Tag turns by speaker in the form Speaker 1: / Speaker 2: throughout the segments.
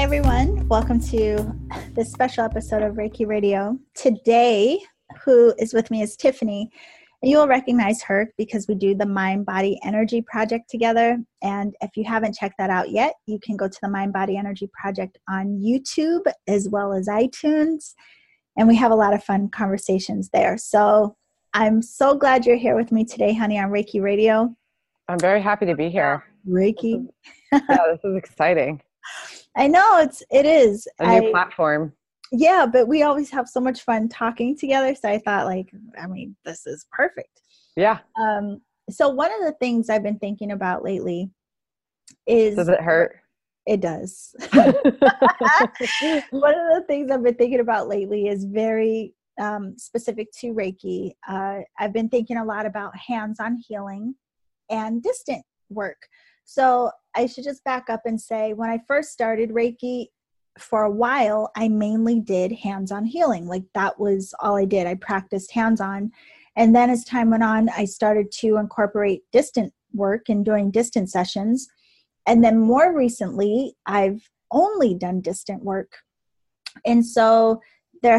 Speaker 1: everyone. Welcome to this special episode of Reiki Radio. Today, who is with me is Tiffany. And you will recognize her because we do the Mind Body Energy Project together. And if you haven't checked that out yet, you can go to the Mind Body Energy Project on YouTube as well as iTunes. And we have a lot of fun conversations there. So I'm so glad you're here with me today, honey, on Reiki Radio.
Speaker 2: I'm very happy to be here.
Speaker 1: Reiki.
Speaker 2: This is exciting.
Speaker 1: I know it is.
Speaker 2: A new platform.
Speaker 1: Yeah, but we always have so much fun talking together. So I thought this is perfect.
Speaker 2: Yeah.
Speaker 1: So one of the things I've been thinking about lately is...
Speaker 2: Does it hurt?
Speaker 1: It does. One of the things I've been thinking about lately is very specific to Reiki. I've been thinking a lot about hands-on healing and distant work. So I should just back up and say, when I first started Reiki, for a while, I mainly did hands-on healing. Like that was all I did. I practiced hands-on. And then as time went on, I started to incorporate distant work and doing distant sessions. And then more recently, I've only done distant work. And so there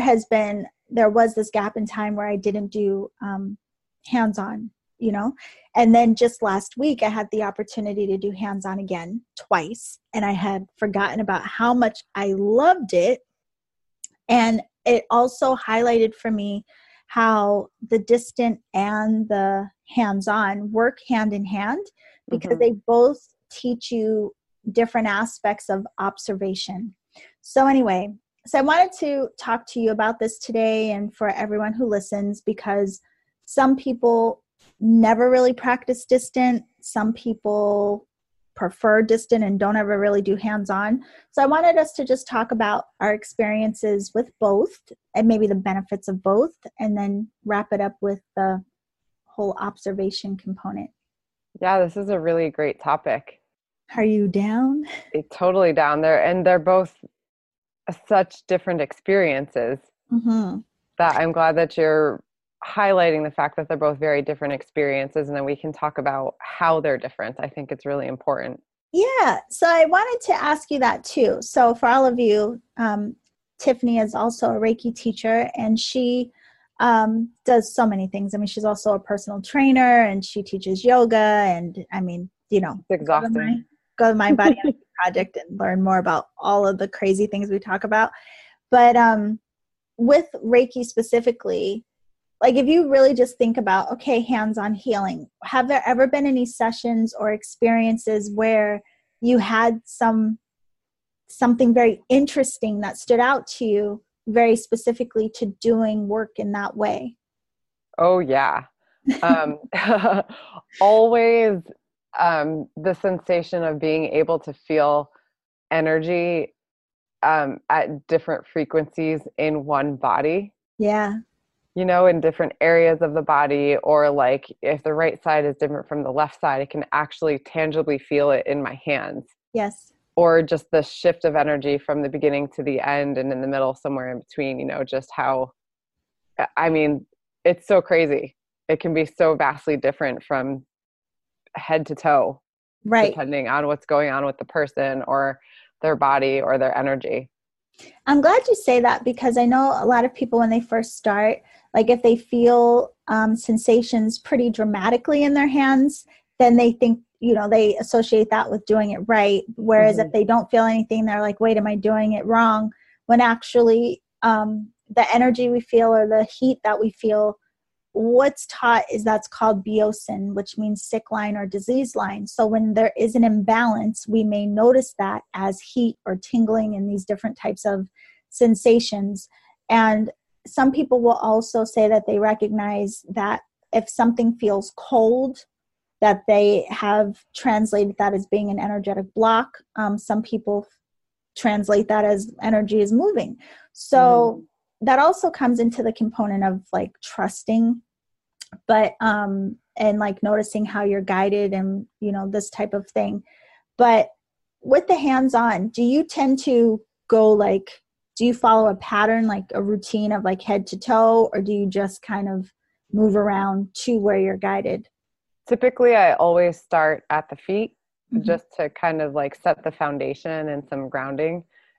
Speaker 1: was this gap in time where I didn't do hands-on, and then just last week I had the opportunity to do hands-on again twice, and I had forgotten about how much I loved it. And it also highlighted for me how the distant and the hands-on work hand in hand, because they both teach you different aspects of observation. So anyway, I wanted to talk to you about this today and for everyone who listens, because some people never really practice distant. Some people prefer distant and don't ever really do hands-on. So I wanted us to just talk about our experiences with both and maybe the benefits of both, and then wrap it up with the whole observation component.
Speaker 2: Yeah, this is a really great topic.
Speaker 1: Are you down?
Speaker 2: Totally down there. And they're both such different experiences that I'm glad that you're highlighting the fact that they're both very different experiences, and then we can talk about how they're different. I think it's really important.
Speaker 1: Yeah. So I wanted to ask you that too. So for all of you, Tiffany is also a Reiki teacher, and she does so many things. I mean, she's also a personal trainer, and she teaches yoga, and
Speaker 2: It's exhausting.
Speaker 1: Go to Mind Body Energy Project and learn more about all of the crazy things we talk about. But with Reiki specifically, like if you really just think about, okay, hands-on healing, have there ever been any sessions or experiences where you had something very interesting that stood out to you very specifically to doing work in that way?
Speaker 2: Oh, yeah. Always the sensation of being able to feel energy at different frequencies in one body.
Speaker 1: Yeah.
Speaker 2: In different areas of the body, or like if the right side is different from the left side, I can actually tangibly feel it in my hands.
Speaker 1: Yes.
Speaker 2: Or just the shift of energy from the beginning to the end and in the middle, somewhere in between, just how, it's so crazy. It can be so vastly different from head to toe,
Speaker 1: right?
Speaker 2: Depending on what's going on with the person or their body or their energy.
Speaker 1: I'm glad you say that, because I know a lot of people when they first start, like if they feel sensations pretty dramatically in their hands, then they think, they associate that with doing it right. Whereas if they don't feel anything, they're like, wait, am I doing it wrong? When actually the energy we feel or the heat that we feel, what's taught is that's called biosin, which means sick line or disease line. So when there is an imbalance, we may notice that as heat or tingling and these different types of sensations. And some people will also say that they recognize that if something feels cold, that they have translated that as being an energetic block. Some people translate that as energy is moving. So that also comes into the component of like trusting, but and like noticing how you're guided and this type of thing. But with the hands-on, do you tend to go do you follow a pattern, like a routine of like head to toe, or do you just kind of move around to where you're guided?
Speaker 2: Typically, I always start at the feet just to kind of like set the foundation and some grounding.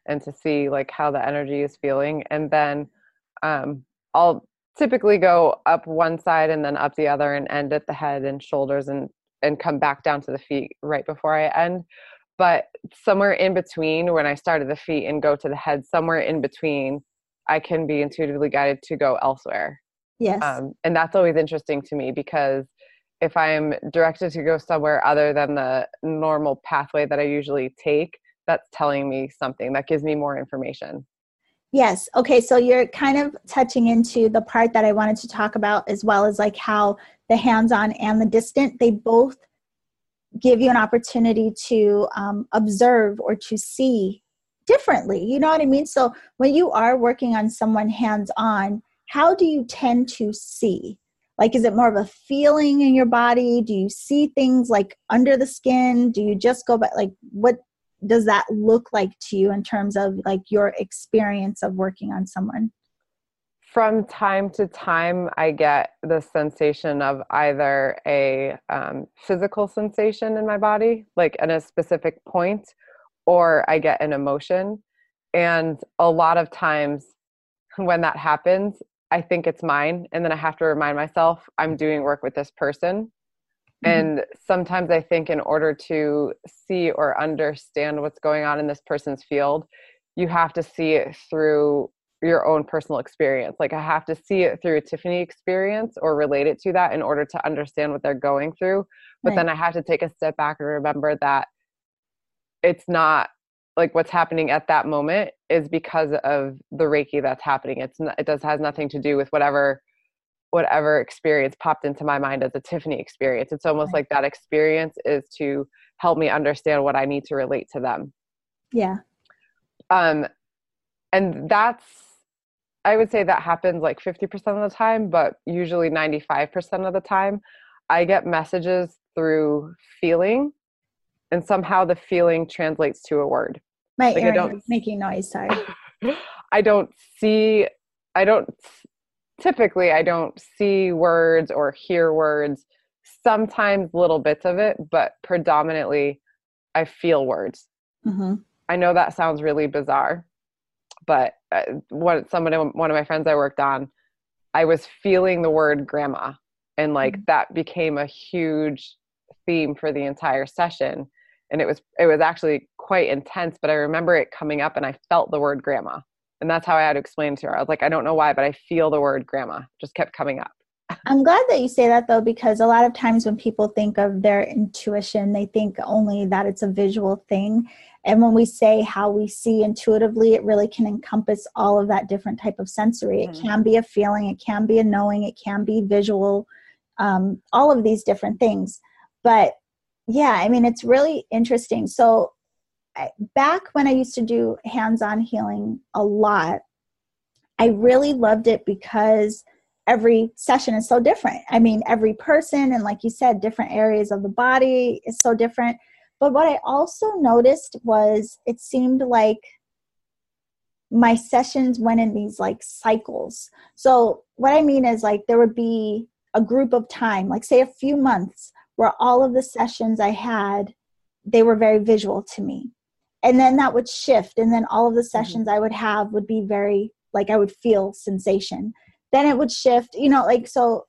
Speaker 2: and to see like how the energy is feeling. And then I'll typically go up one side and then up the other and end at the head and shoulders and come back down to the feet right before I end. But somewhere in between, when I start at the feet and go to the head, somewhere in between, I can be intuitively guided to go elsewhere.
Speaker 1: Yes.
Speaker 2: And that's always interesting to me, because if I'm directed to go somewhere other than the normal pathway that I usually take, that's telling me something. That gives me more information.
Speaker 1: Yes. Okay. So you're kind of touching into the part that I wanted to talk about, as well as like how the hands-on and the distant, they both give you an opportunity to observe or to see differently. You know what I mean? So when you are working on someone hands-on, how do you tend to see? Like, is it more of a feeling in your body? Do you see things like under the skin? Do you just go by, like, what does that look like to you in terms of like your experience of working on someone?
Speaker 2: From time to time, I get the sensation of either a physical sensation in my body, like in a specific point, or I get an emotion. And a lot of times when that happens, I think it's mine. And then I have to remind myself I'm doing work with this person. Mm-hmm. And sometimes I think in order to see or understand what's going on in this person's field, you have to see it through your own personal experience. Like, I have to see it through a Tiffany experience or relate it to that in order to understand what they're going through. But then I have to take a step back and remember that it's not like what's happening at that moment is because of the Reiki that's happening. Has nothing to do with whatever experience popped into my mind as a Tiffany experience. It's almost like that experience is to help me understand what I need to relate to them.
Speaker 1: Yeah.
Speaker 2: And I would say that happens like 50% of the time, but usually 95% of the time, I get messages through feeling, and somehow the feeling translates to a word.
Speaker 1: My earring is making noise, sorry.
Speaker 2: I don't see words or hear words, sometimes little bits of it, but predominantly I feel words. Mm-hmm. I know that sounds really bizarre, but one of my friends I worked on, I was feeling the word grandma, and like mm-hmm. that became a huge theme for the entire session. And it was actually quite intense, but I remember it coming up and I felt the word grandma. And that's how I had to explain to her. I was like, I don't know why, but I feel the word grandma. Just kept coming up.
Speaker 1: I'm glad that you say that, though, because a lot of times when people think of their intuition, they think only that it's a visual thing. And when we say how we see intuitively, it really can encompass all of that different type of sensory. Mm-hmm. It can be a feeling, it can be a knowing, it can be visual, all of these different things. But yeah, I mean, it's really interesting. So back when I used to do hands-on healing a lot, I really loved it because every session is so different. I mean, every person, and like you said, different areas of the body is so different. But what I also noticed was it seemed like my sessions went in these like cycles. So what I mean is, like, there would be a group of time, like say a few months, where all of the sessions I had, they were very visual to me. And then that would shift. And then all of the sessions mm-hmm. I would have would be very, like, I would feel sensation. Then it would shift, you know, like, so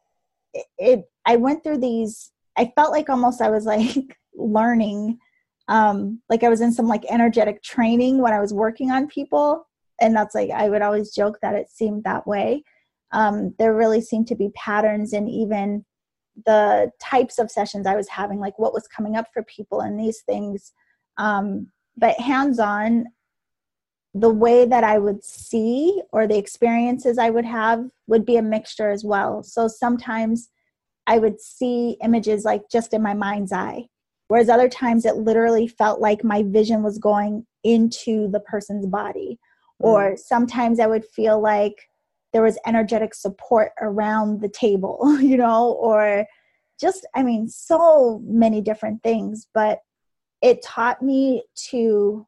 Speaker 1: I went through these, I felt like almost I was like learning, like I was in some like energetic training when I was working on people. And that's like, I would always joke that it seemed that way. There really seemed to be patterns in even the types of sessions I was having, like what was coming up for people and these things. But hands-on, the way that I would see or the experiences I would have would be a mixture as well. So sometimes I would see images like just in my mind's eye, whereas other times it literally felt like my vision was going into the person's body. Or sometimes I would feel like there was energetic support around the table, you know, or just, I mean, so many different things. But it taught me to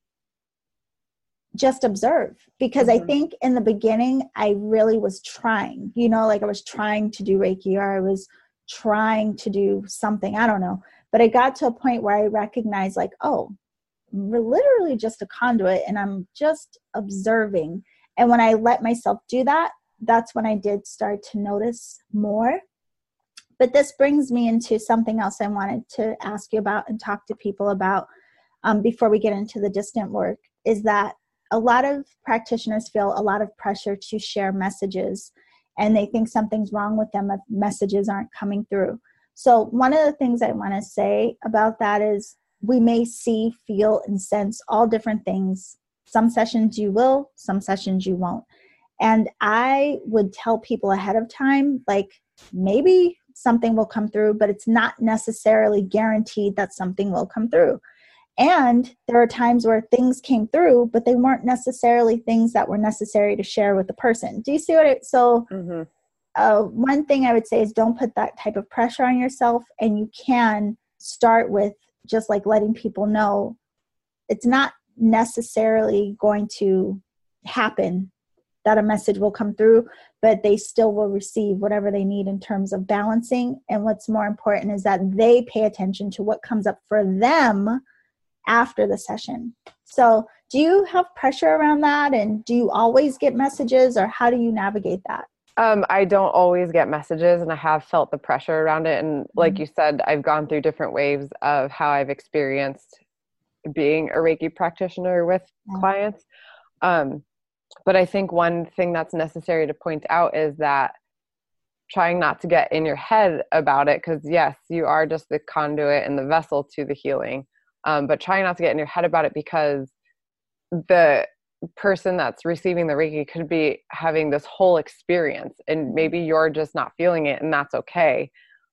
Speaker 1: just observe, because I think in the beginning I really was trying, you know, like I was trying to do Reiki, or I was trying to do something, I don't know. But I got to a point where I recognized, like, oh, literally just a conduit and I'm just observing. And when I let myself do that, that's when I did start to notice more. But this brings me into something else I wanted to ask you about and talk to people about before we get into the distant work, is that a lot of practitioners feel a lot of pressure to share messages, and they think something's wrong with them if messages aren't coming through. So one of the things I want to say about that is we may see, feel, and sense all different things. Some sessions you will, some sessions you won't. And I would tell people ahead of time, like, maybe something will come through, but it's not necessarily guaranteed that something will come through. And there are times where things came through, but they weren't necessarily things that were necessary to share with the person. Do you see what one thing I would say is don't put that type of pressure on yourself. And you can start with just like letting people know it's not necessarily going to happen that a message will come through, but they still will receive whatever they need in terms of balancing. And what's more important is that they pay attention to what comes up for them after the session. So do you have pressure around that? And do you always get messages, or how do you navigate that?
Speaker 2: I don't always get messages, and I have felt the pressure around it. And like you said, I've gone through different waves of how I've experienced being a Reiki practitioner with clients. But I think one thing that's necessary to point out is that trying not to get in your head about it, because yes, you are just the conduit and the vessel to the healing. But trying not to get in your head about it, because the person that's receiving the Reiki could be having this whole experience and maybe you're just not feeling it, and that's okay.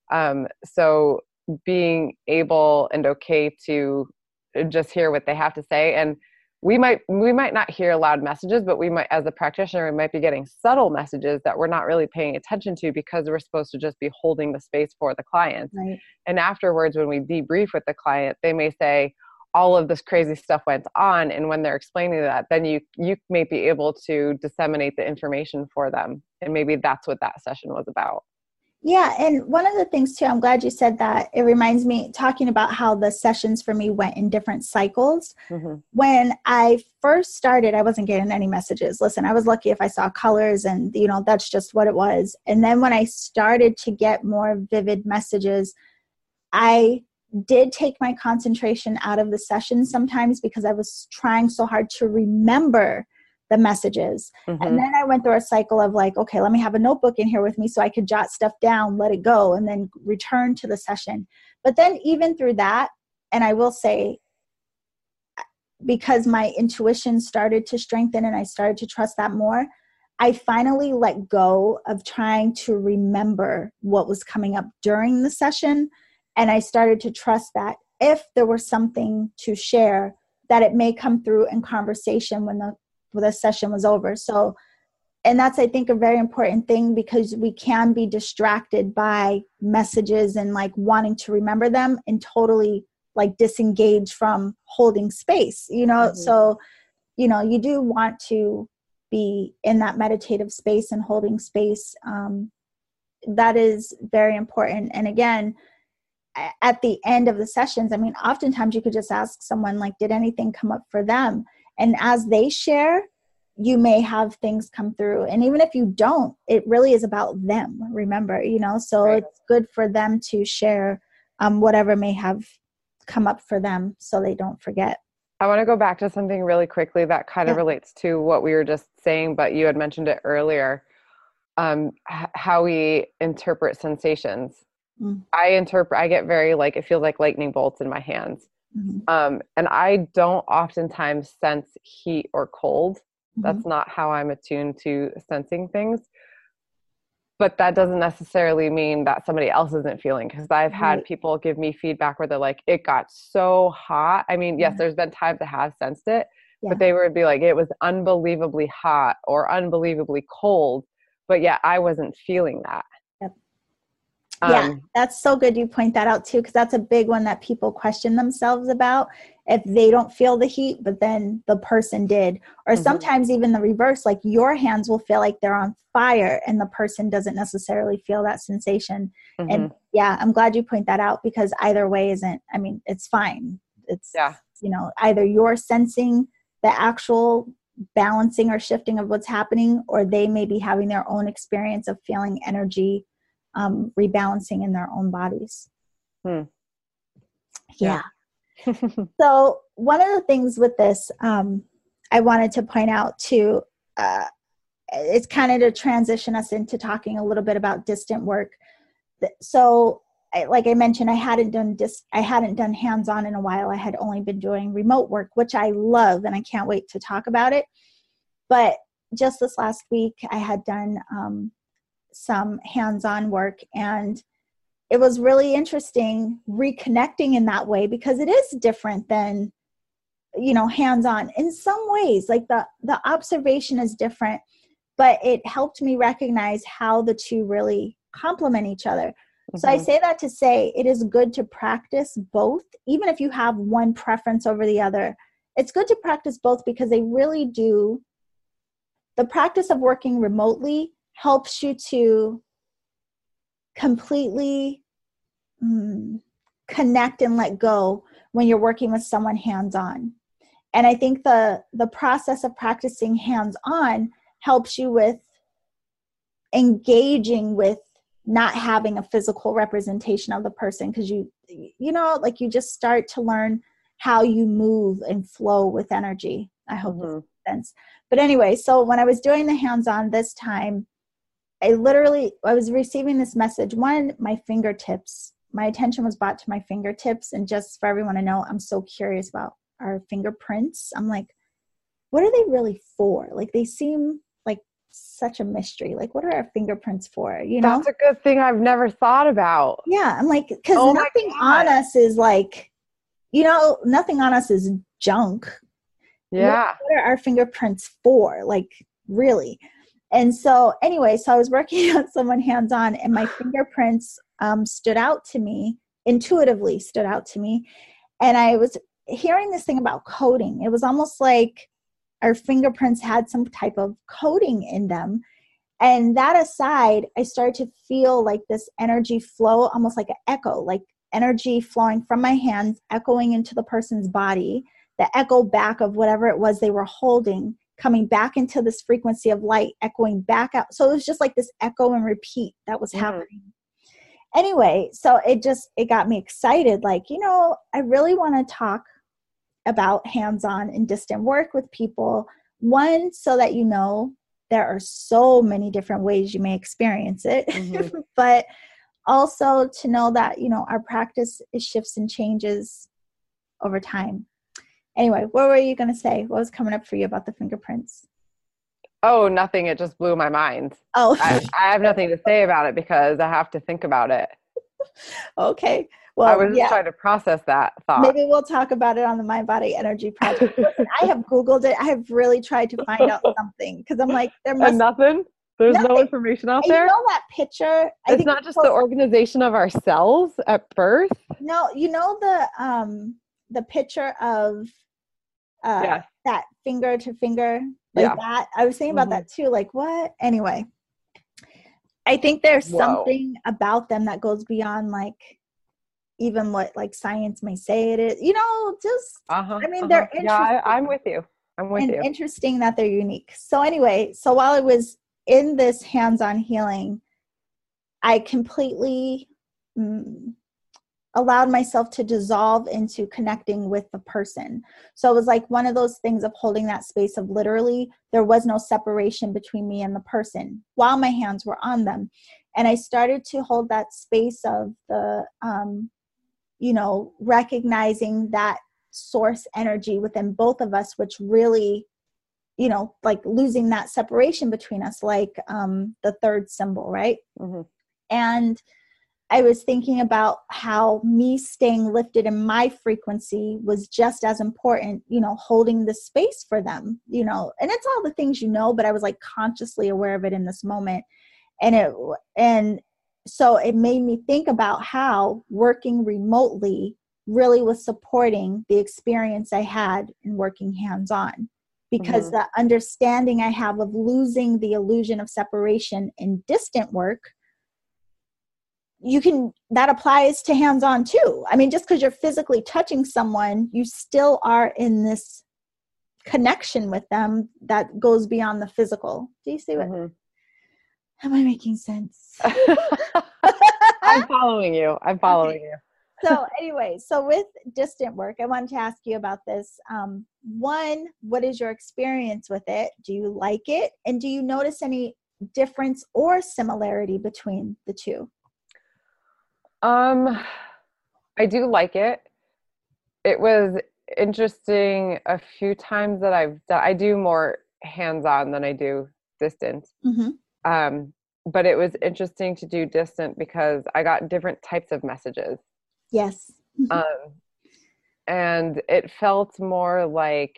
Speaker 2: So being able and okay to just hear what they have to say. And we might not hear loud messages, but we might, as a practitioner, we might be getting subtle messages that we're not really paying attention to because we're supposed to just be holding the space for the client.
Speaker 1: Right.
Speaker 2: And afterwards, when we debrief with the client, they may say, all of this crazy stuff went on. And when they're explaining that, then you may be able to disseminate the information for them. And maybe that's what that session was about.
Speaker 1: Yeah. And one of the things too, I'm glad you said that. It reminds me, talking about how the sessions for me went in different cycles. Mm-hmm. When I first started, I wasn't getting any messages. Listen, I was lucky if I saw colors, and that's just what it was. And then when I started to get more vivid messages, I did take my concentration out of the session sometimes because I was trying so hard to remember the messages. Mm-hmm. And then I went through a cycle of like, okay, let me have a notebook in here with me so I could jot stuff down, let it go, and then return to the session. But then even through that, and I will say, because my intuition started to strengthen and I started to trust that more, I finally let go of trying to remember what was coming up during the session. And I started to trust that if there were something to share, that it may come through in conversation when the session was over. So, and that's, I think, a very important thing, because we can be distracted by messages and like wanting to remember them and totally like disengage from holding space, Mm-hmm. So, you do want to be in that meditative space and holding space. That is very important. And again, at the end of the sessions, I mean, oftentimes you could just ask someone, like, did anything come up for them? And as they share, you may have things come through. And even if you don't, it really is about them, remember, so right. It's good for them to share whatever may have come up for them so they don't forget.
Speaker 2: I want to go back to something really quickly that kind of relates to what we were just saying, but you had mentioned it earlier, how we interpret sensations. Mm. I get very it feels like lightning bolts in my hands. Mm-hmm. And I don't oftentimes sense heat or cold. Mm-hmm. That's not how I'm attuned to sensing things. But that doesn't necessarily mean that somebody else isn't feeling, because I've had people give me feedback where they're like, it got so hot. I mean, yes, there's been times I have sensed it, but they would be like, it was unbelievably hot or unbelievably cold. But yeah, I wasn't feeling that.
Speaker 1: Yeah, that's so good you point that out too, because that's a big one that people question themselves about, if they don't feel the heat, but then the person did. Or mm-hmm. sometimes even the reverse, like your hands will feel like they're on fire and the person doesn't necessarily feel that sensation. Mm-hmm. And yeah, I'm glad you point that out, because either way it's fine. you know, either you're sensing the actual balancing or shifting of what's happening, or they may be having their own experience of feeling energy rebalancing in their own bodies. Yeah. So one of the things with this, I wanted to point out too, it's kind of to transition us into talking a little bit about distant work. So like I mentioned, I hadn't done hands-on in a while. I had only been doing remote work, which I love, and I can't wait to talk about it. But just this last week, I had done some hands-on work, and it was really interesting reconnecting in that way, because it is different than, you know, hands-on in some ways. Like the observation is different, but it helped me recognize how the two really complement each other. So I say that to say it is good to practice both, even if you have one preference over the other. It's good to practice both because they really do. The practice of working remotely helps you to completely connect and let go when you're working with someone hands-on. And I think the process of practicing hands-on helps you with engaging with not having a physical representation of the person, because you know, like you just start to learn how you move and flow with energy. I hope this makes sense. But anyway, so when I was doing the hands-on this time, I was receiving this message. One, my fingertips, my attention was brought to my fingertips. And just for everyone to know, I'm so curious about our fingerprints. I'm like, what are they really for? Like, they seem like such a mystery. Like, what are our fingerprints for? You know,
Speaker 2: that's a good thing I've never thought about.
Speaker 1: Yeah. I'm like, because nothing on us is like, you know, nothing on us is junk.
Speaker 2: Yeah.
Speaker 1: What are our fingerprints for? Like, really? And so anyway, so I was working on someone hands-on, and my fingerprints stood out to me, intuitively stood out to me. And I was hearing this thing about coding. It was almost like our fingerprints had some type of coding in them. And that aside, I started to feel like this energy flow, almost like an echo, like energy flowing from my hands, echoing into the person's body, the echo back of whatever it was they were holding, coming back into this frequency of light, echoing back out. So it was just like this echo and repeat that was happening. Anyway, so it got me excited. Like, you know, I really want to talk about hands-on and distant work with people. One, so that, you know, there are so many different ways you may experience it, but also to know that, you know, our practice shifts and changes over time. Anyway, what were you going to say? What was coming up for you about the fingerprints?
Speaker 2: Oh, nothing. It just blew my mind.
Speaker 1: Oh,
Speaker 2: I have nothing to say about it because I have to think about it.
Speaker 1: Okay. Well,
Speaker 2: I was just trying to process that thought.
Speaker 1: Maybe we'll talk about it on the Mind Body Energy Project. Listen, I have Googled it. I have really tried to find out something, because I'm like, there must
Speaker 2: be nothing. There's
Speaker 1: nothing.
Speaker 2: No information out there.
Speaker 1: You know that picture?
Speaker 2: It's not just the organization of our cells at birth.
Speaker 1: No, you know the picture of that finger to finger, like that. I was thinking about that too. Like, what? Anyway, I think there's something about them that goes beyond like even what like science may say it is. You know, just I mean, they're interesting.
Speaker 2: Yeah, I'm with you. I'm with you.
Speaker 1: Interesting that they're unique. So anyway, so while I was in this hands-on healing, I completely allowed myself to dissolve into connecting with the person. So it was like one of those things of holding that space of literally there was no separation between me and the person while my hands were on them. And I started to hold that space of the, you know, recognizing that source energy within both of us, which really, you know, like losing that separation between us, like the third symbol, right? And I was thinking about how me staying lifted in my frequency was just as important, you know, holding the space for them, you know, and it's all the things, you know, but I was like consciously aware of it in this moment. And so it made me think about how working remotely really was supporting the experience I had in working hands-on, because the understanding I have of losing the illusion of separation in distant work, that applies to hands-on too. I mean, just because you're physically touching someone, you still are in this connection with them that goes beyond the physical. Do you see what? Mm-hmm. Am I making sense?
Speaker 2: I'm following you.
Speaker 1: So anyway, so with distant work, I wanted to ask you about this. One, what is your experience with it? Do you like it? And do you notice any difference or similarity between the two?
Speaker 2: I do like it. It was interesting a few times that I do more hands-on than I do distant. Mm-hmm. But it was interesting to do distant because I got different types of messages.
Speaker 1: Yes. Mm-hmm.
Speaker 2: And it felt more like,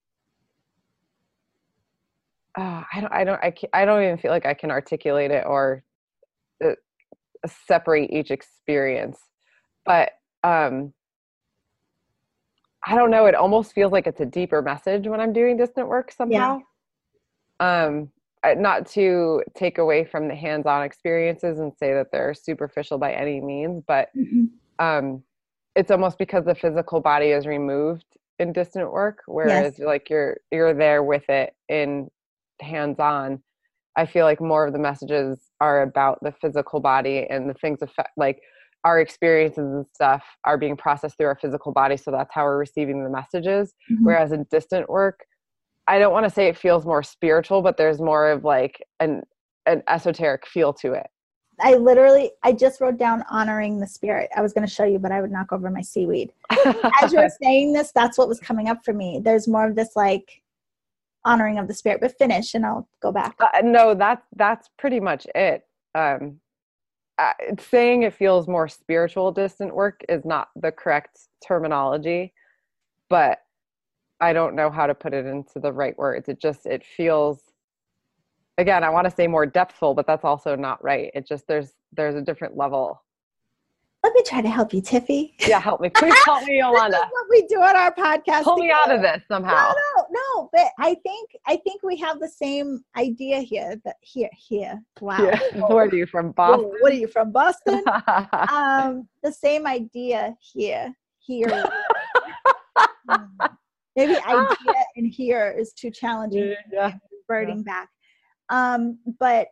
Speaker 2: I don't even feel like I can articulate it or separate each experience, but I don't know. It almost feels like it's a deeper message when I'm doing distant work somehow. Yeah. Not to take away from the hands-on experiences and say that they're superficial by any means, but mm-hmm. It's almost because the physical body is removed in distant work, whereas like you're there with it in hands-on. I feel like more of the messages are about the physical body and the things like our experiences and stuff are being processed through our physical body. So that's how we're receiving the messages. Mm-hmm. Whereas in distant work, I don't want to say it feels more spiritual, but there's more of like an esoteric feel to it.
Speaker 1: I just wrote down honoring the spirit. I was going to show you, but I would knock over my seaweed. As you were saying this, that's what was coming up for me. There's more of this like honoring of the spirit, but finish and I'll go back.
Speaker 2: No, that's pretty much it. Saying it feels more spiritual distant work is not the correct terminology, but I don't know how to put it into the right words. It feels, again, I want to say more depthful, but that's also not right. It just, there's a different level.
Speaker 1: Let me try to help you, Tiffy.
Speaker 2: Yeah, help me. Please help me, Yolanda.
Speaker 1: This is what we do on our podcast.
Speaker 2: Pull me out of this somehow.
Speaker 1: No. But I think we have the same idea here. But here. Wow.
Speaker 2: Yeah. Where are you from, Boston?
Speaker 1: What are you from, Boston? The same idea here. Maybe idea and here is too challenging.
Speaker 2: Yeah.
Speaker 1: Reverting back. But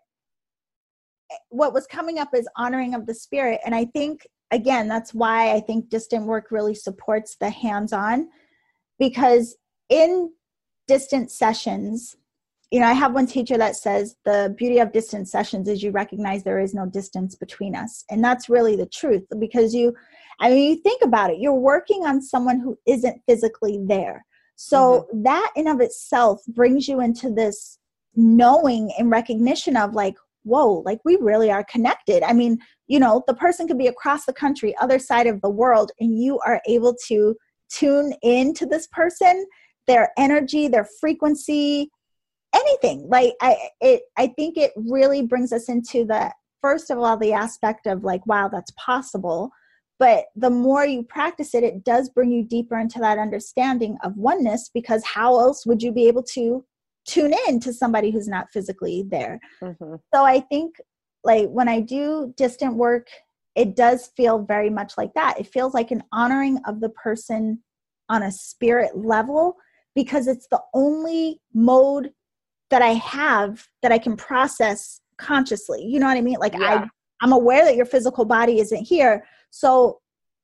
Speaker 1: what was coming up is honoring of the spirit. And I think, again, that's why I think distant work really supports the hands-on, because in distant sessions, I have one teacher that says the beauty of distant sessions is you recognize there is no distance between us. And that's really the truth, because you think about it, you're working on someone who isn't physically there. So mm-hmm. that in of itself brings you into this knowing and recognition of like, whoa, like we really are connected. I mean, the person could be across the country, other side of the world, and you are able to tune in to this person, their energy, their frequency, anything. Like I think it really brings us into first of all, the aspect of like, wow, that's possible. But the more you practice it, it does bring you deeper into that understanding of oneness, because how else would you be able to tune in to somebody who's not physically there? Mm-hmm. So I think like when I do distant work, it does feel very much like that. It feels like an honoring of the person on a spirit level, because it's the only mode that I have that I can process consciously. You know what I mean? Like I'm aware that your physical body isn't here. So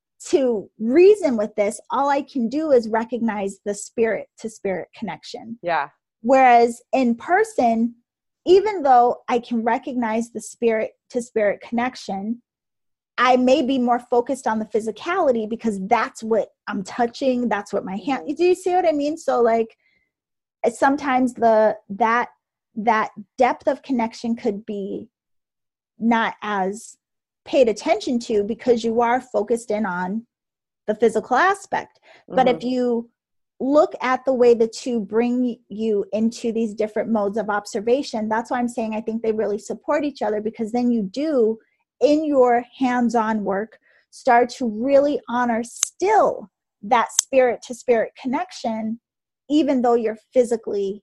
Speaker 1: to reason with this, all I can do is recognize the spirit to spirit connection.
Speaker 2: Yeah.
Speaker 1: Whereas in person, even though I can recognize the spirit to spirit connection, I may be more focused on the physicality because that's what I'm touching. That's what my hand, do you see what I mean? So like sometimes that depth of connection could be not as paid attention to because you are focused in on the physical aspect. Mm-hmm. But if you look at the way the two bring you into these different modes of observation, that's why I'm saying I think they really support each other, because then you do, in your hands-on work, start to really honor still that spirit to spirit connection, even though you're physically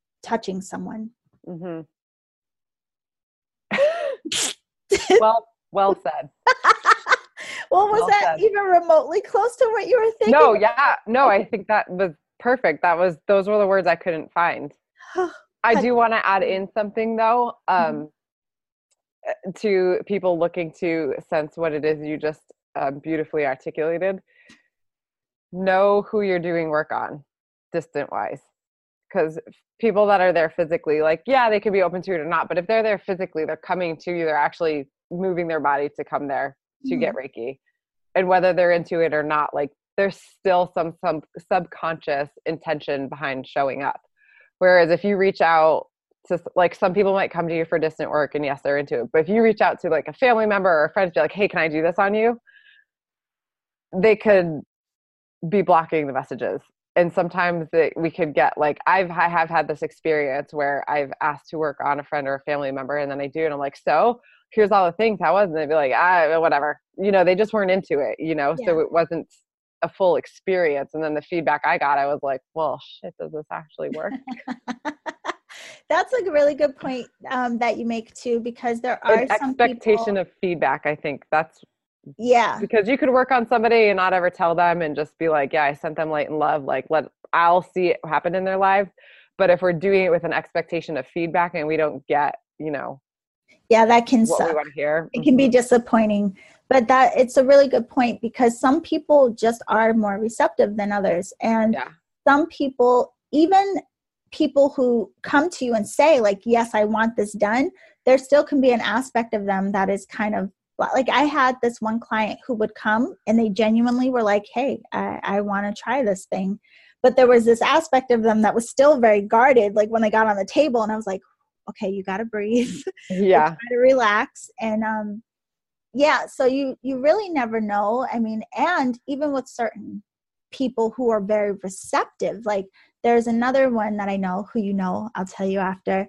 Speaker 1: touching someone.
Speaker 2: Mm-hmm. Well, Well said.
Speaker 1: Well, was that even remotely close to what you were thinking?
Speaker 2: No, yeah. No, I think that was perfect. Those were the words I couldn't find. I do want to add in something though, to people looking to sense what it is you just beautifully articulated. Know who you're doing work on, distant wise. Because people that are there physically, like, yeah, they could be open to it or not, but if they're there physically, they're coming to you, they're actually moving their body to come there to get Reiki. And whether they're into it or not, like, there's still some subconscious intention behind showing up. Whereas if you reach out to, like, some people might come to you for distant work and yes, they're into it. But if you reach out to like a family member or a friend, be like, hey, can I do this on you? They could be blocking the messages. And sometimes we could get like, I have had this experience where I've asked to work on a friend or a family member, and then I do, and I'm like, so here's all the things, how was it? And they'd be like, whatever, they just weren't into it, so it wasn't a full experience. And then the feedback I got, I was like, well, shit, does this actually work?
Speaker 1: That's like a really good point that you make too, because there are some
Speaker 2: expectation of feedback. I think that's, because you could work on somebody and not ever tell them and just be like, yeah, I sent them light and love. Like, I'll see it happen in their lives. But if we're doing it with an expectation of feedback and we don't get,
Speaker 1: that can
Speaker 2: what
Speaker 1: suck.
Speaker 2: We want to hear.
Speaker 1: It can be disappointing, but it's a really good point, because some people just are more receptive than others. And some people, even people who come to you and say like, yes, I want this done, there still can be an aspect of them that is kind of like, I had this one client who would come and they genuinely were like, hey, I want to try this thing. But there was this aspect of them that was still very guarded. Like when they got on the table, and I was like, okay, you got to breathe.
Speaker 2: Yeah.
Speaker 1: Try to relax. And so you really never know. I mean, and even with certain people who are very receptive, like there's another one that I know who, I'll tell you after.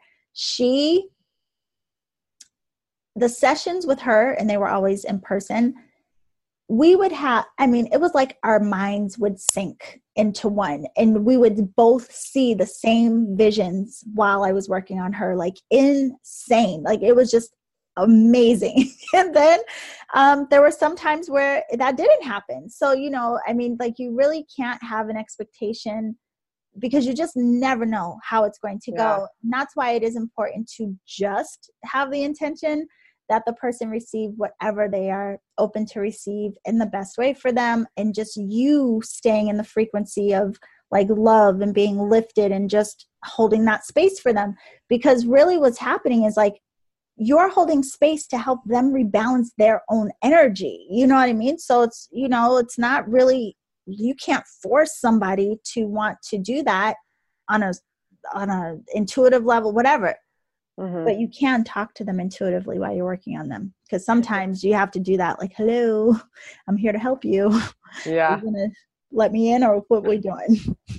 Speaker 1: The sessions with her, and they were always in person, we would have, it was like our minds would sync into one, and we would both see the same visions while I was working on her, like insane. Like it was just amazing. And then there were some times where that didn't happen. So, like you really can't have an expectation, because you just never know how it's going to go. And that's why it is important to just have the intention that the person receive whatever they are open to receive in the best way for them, and just you staying in the frequency of like love and being lifted and just holding that space for them. Because really what's happening is like you're holding space to help them rebalance their own energy. You know what I mean? So it's, it's not really, you can't force somebody to want to do that on a intuitive level, whatever. Mm-hmm. But you can talk to them intuitively while you're working on them, because sometimes you have to do that. Like, hello, I'm here to help you.
Speaker 2: Yeah.
Speaker 1: You're gonna let me in, or what we doing?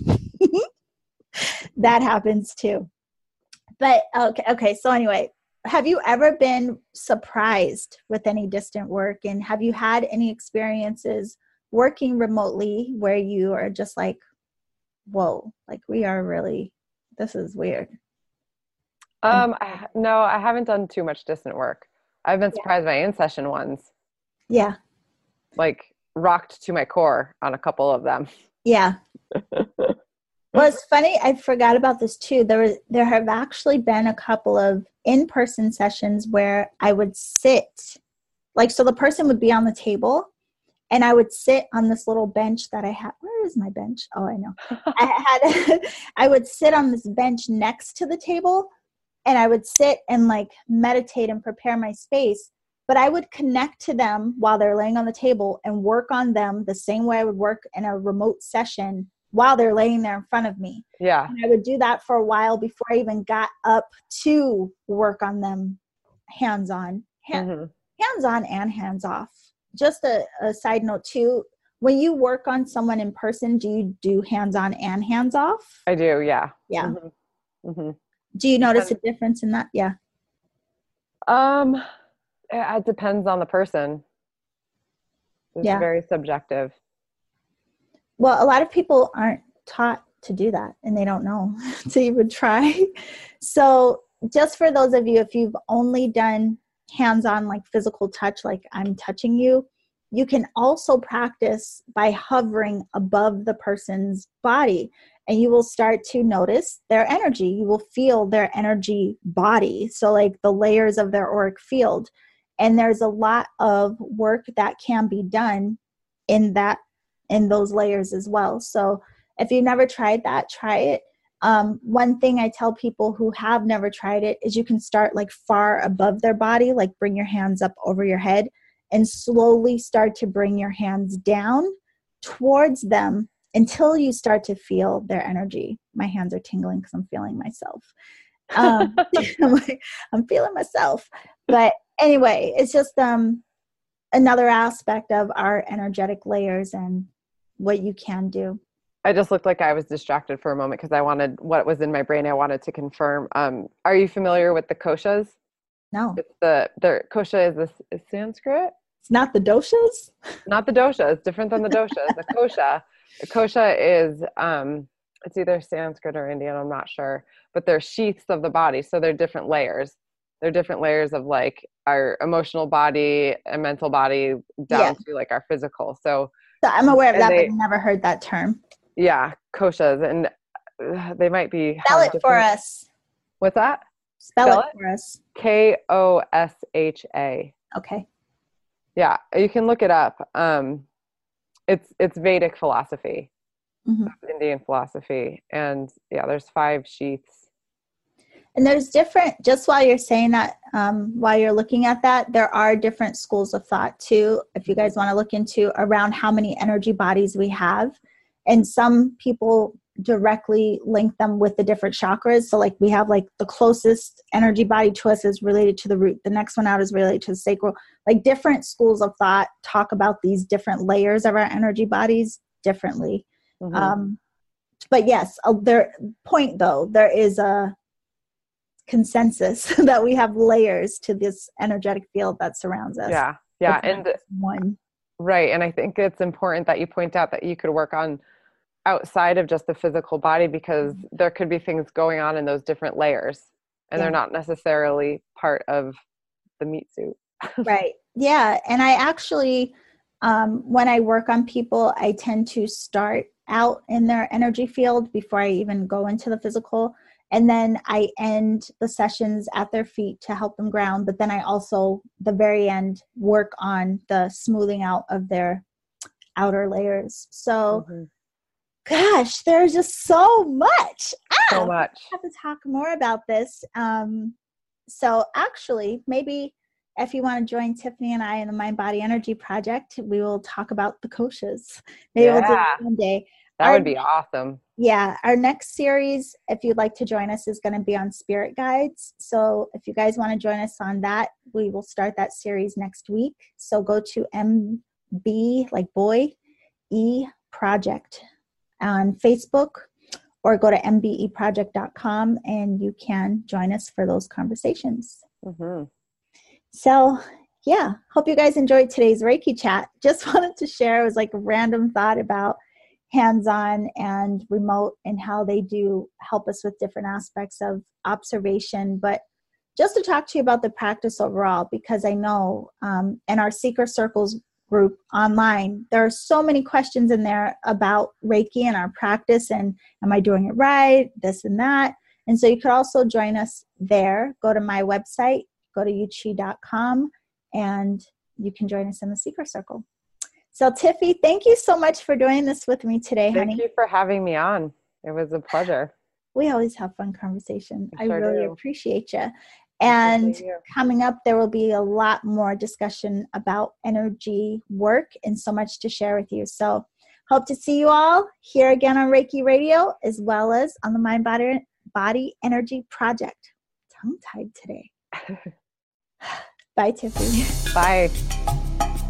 Speaker 1: That happens too. But okay. So anyway, have you ever been surprised with any distant work? And have you had any experiences working remotely where you are just like, whoa, like this is weird?
Speaker 2: No, I haven't done too much distant work. I've been surprised by in-session ones. Yeah. Like rocked to my core on a couple of them.
Speaker 1: Yeah. Well, it's funny. I forgot about this too. There have actually been a couple of in-person sessions where I would sit, like, so the person would be on the table and I would sit on this little bench that I had. Where is my bench? Oh, I know. I would sit on this bench next to the table, and I would sit and like meditate and prepare my space. But I would connect to them while they're laying on the table and work on them the same way I would work in a remote session while they're laying there in front of me.
Speaker 2: Yeah.
Speaker 1: And I would do that for a while before I even got up to work on them hands-on. Hands-on and hands-off. Just a side note too, when you work on someone in person, do you do hands-on and hands-off?
Speaker 2: I do, yeah.
Speaker 1: Yeah. Mm-hmm. Mm-hmm. Do you notice a difference in that? Yeah.
Speaker 2: It depends on the person. It's very subjective.
Speaker 1: Well, a lot of people aren't taught to do that, and they don't know to even try. So just for those of you, if you've only done hands-on, like physical touch, like I'm touching you, you can also practice by hovering above the person's body, and you will start to notice their energy. You will feel their energy body. So like the layers of their auric field. And there's a lot of work that can be done in those layers as well. So if you've never tried that, try it. One thing I tell people who have never tried it is you can start like far above their body, like bring your hands up over your head and slowly start to bring your hands down towards them until you start to feel their energy. My hands are tingling because I'm feeling myself. I'm feeling myself. But anyway, it's just another aspect of our energetic layers and what you can do.
Speaker 2: I just looked like I was distracted for a moment because I wanted what was in my brain. I wanted to confirm. Are you familiar with the koshas?
Speaker 1: No.
Speaker 2: It's the kosha is Sanskrit.
Speaker 1: It's not the doshas?
Speaker 2: Not the dosha. It's different than the doshas. The kosha. The kosha is it's either Sanskrit or Indian. I'm not sure, but they're sheaths of the body. So they're different layers. They're different layers of like our emotional body and mental body down to like our physical. So
Speaker 1: I'm aware of that, but I've never heard that term.
Speaker 2: Yeah, koshas, and they might be.
Speaker 1: Spell it for us.
Speaker 2: What's that?
Speaker 1: Spell it for us.
Speaker 2: Kosha.
Speaker 1: Okay.
Speaker 2: Yeah, you can look it up. It's Vedic philosophy, Indian philosophy, and yeah, there's 5 sheaths.
Speaker 1: And there's different. Just while you're saying that, while you're looking at that, there are different schools of thought too. If you guys want to look into around how many energy bodies we have, and some people directly link them with the different chakras. So like we have like the closest energy body to us is related to the root. The next one out is related to the sacral. Like different schools of thought talk about these different layers of our energy bodies differently. But yes, there is a consensus that we have layers to this energetic field that surrounds us.
Speaker 2: Yeah. And one. Right. And I think it's important that you point out that you could work on outside of just the physical body, because there could be things going on in those different layers, and they're not necessarily part of the meat suit.
Speaker 1: Right. Yeah. And I actually, when I work on people, I tend to start out in their energy field before I even go into the physical. And then I end the sessions at their feet to help them ground. But then I also, the very end, work on the smoothing out of their outer layers. So, gosh, there's just so much.
Speaker 2: So much.
Speaker 1: I have to talk more about this. So actually, maybe if you want to join Tiffany and I in the Mind Body Energy Project, we will talk about the koshas. Maybe we'll do it one day.
Speaker 2: That would be awesome.
Speaker 1: Yeah. Our next series, if you'd like to join us, is going to be on spirit guides. So if you guys want to join us on that, we will start that series next week. So go to MB, like boy, E Project on Facebook, or go to mbeproject.com and you can join us for those conversations. So yeah, hope you guys enjoyed today's Reiki chat. Just wanted to share, it was like a random thought about hands-on and remote and how they do help us with different aspects of observation, but just to talk to you about the practice overall, because I know in our Seeker Circles group online, there are so many questions in there about Reiki and our practice and am I doing it right, this and that. And so you could also join us there. Go to my website, go to yuchi.com, and you can join us in the Seeker Circle. So Tiffy, thank you so much for doing this with me today, honey.
Speaker 2: Thank you for having me on. It was a pleasure.
Speaker 1: We always have fun conversation. I really appreciate you. And coming up, there will be a lot more discussion about energy work and so much to share with you. So hope to see you all here again on Reiki Radio, as well as on the Mind Body Energy Project. Tongue-tied today. Bye, Tiffany.
Speaker 2: Bye.